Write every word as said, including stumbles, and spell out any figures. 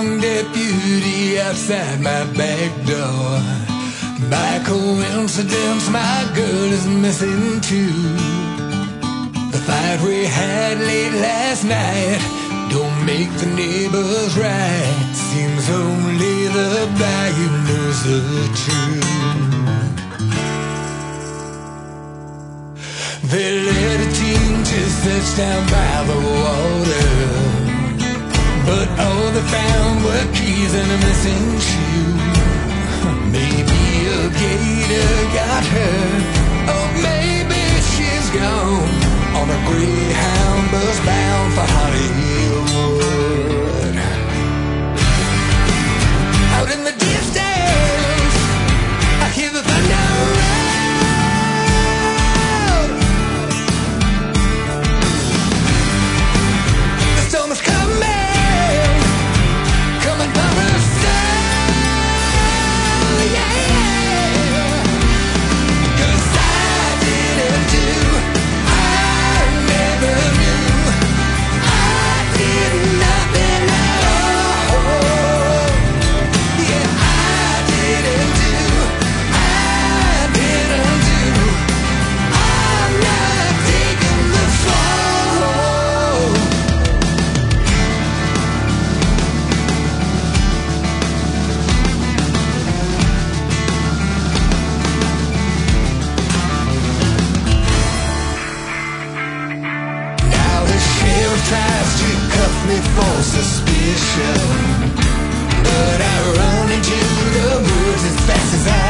young deputy outside my back door. By coincidence, my girl is missing too. The fight we had late last night don't make the neighbors right. Seems only the bayou knows the truth. They led a team to search down by the water, but all they found were keys and a missing shoe. Maybe a gator got her, or maybe she's gone on a Greyhound bus bound for Hollywood. Out in the distance, I hear the thunder roll. The storm is coming, coming from the sun, yeah. 'Cause I didn't do, I never knew, I did nothing at all. Yeah, I didn't do, I didn't do, I'm not taking the fall. Now the sheriff tries to cuff me for suspicion, but I run into the woods as fast as I